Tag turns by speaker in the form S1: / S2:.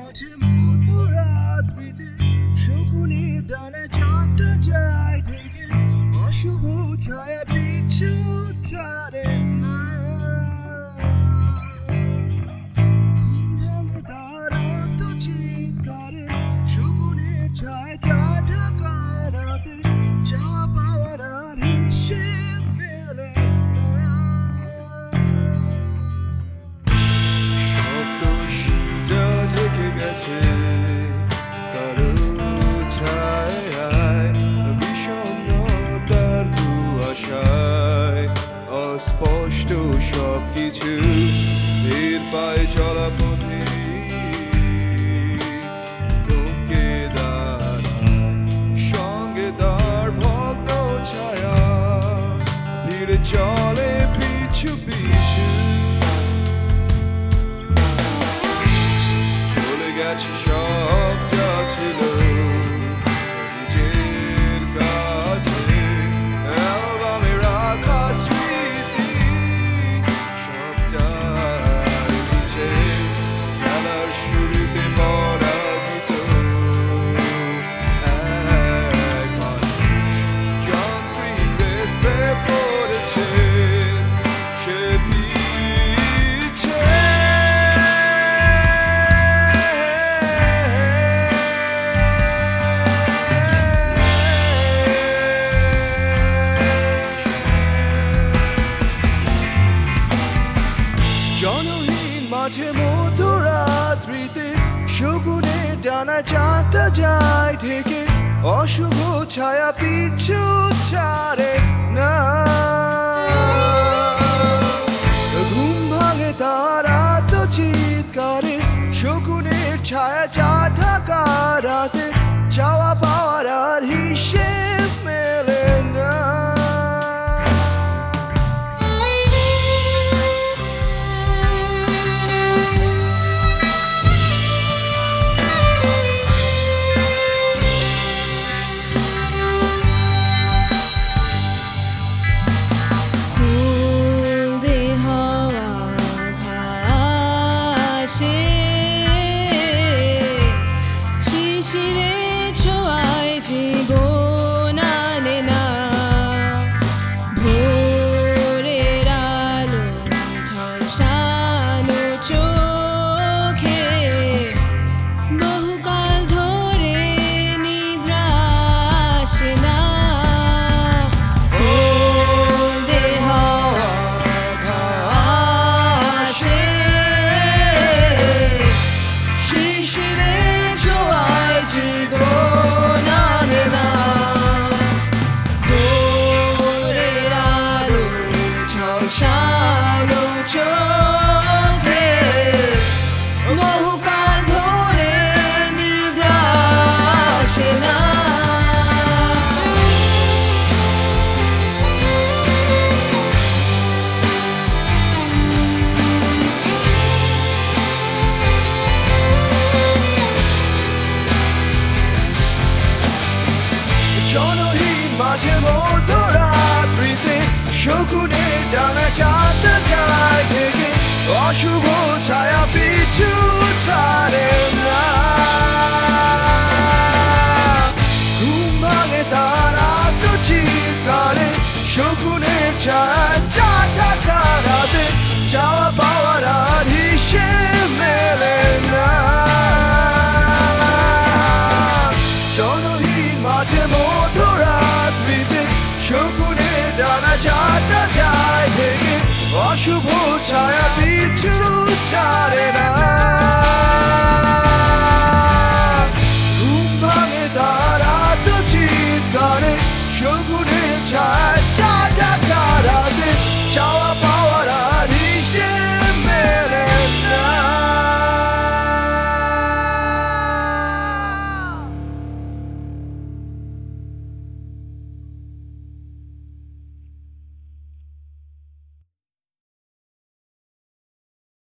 S1: মাঝে মধ্যরাত্রিতে শকুনের ডানায় চাঁদটা যায় ঢেকে অশুভ ছায়া পিছু ছাড়ে না ঘুম ভাঙে তার অত চিৎকারে শকুনের ছায়া চাঁদ ঢাকা রাতে চাওয়া পাওয়ার আর হিসেব মেলে না গেছে কারো ছায়ায় বিষণ্ণতার কুয়াশায় অস্পষ্ট সবকিছু ধীর পায়ে চলা পথে থমকে দাঁড়ায় সঙ্গে তার ভগ্ন ছায়া ধীরে চলে পিছু পিছু সব যা ছিল নিজের কাছে অ্যালবামে রাখা স্মৃতি সবটার নিচে খেলার শুরুতে পরাজিত এক মানুষ যান্ত্রিক রেসে পড়েছে সে জনহীন মাঝে মধ্যরাত্রিতে শকুনের ডানা চাঁদটা যায় ঢেকে অশুভ ছায়া পিছু ছাড়ে না ঘুম ভাঙে তার এত চিৎকারে শকুনের ছায়া চাঁদ ঢাকা রাতে চাওয়া পাওয়ার আর হিসেব মেলে না
S2: শিশিরে ছোঁয়ায় জীবন আনে না ভোরের আলো ঝলসানো চোখে বহুকাল ধরে নিদ্রা আসে না হলদে হাওয়া ঘাসে শিশিরে জীবন আনে না ভোরের আলো ঝলসানো চোখে বহুকাল ধরে নিদ্রা আসে না
S1: জনহীন মাঝে মধ্যরাত্রিতে শকুনের ডানা চাঁদটা যায় ঢেকে অশুভ ছায়া পিছু ছাড়ে না ঘুম ভাঙে তার এত চিৎকারে শকুনের ছায়া চাঁদ ঢাকা রাতে চাওয়া পাওয়ার আর হিসেব মেলে না মাঝে মধ্যরাত্রিতে শকুনের ডানা চাঁদটা যায় ঢেকে অশুভ ছায়া পিছু ছাড়ে না।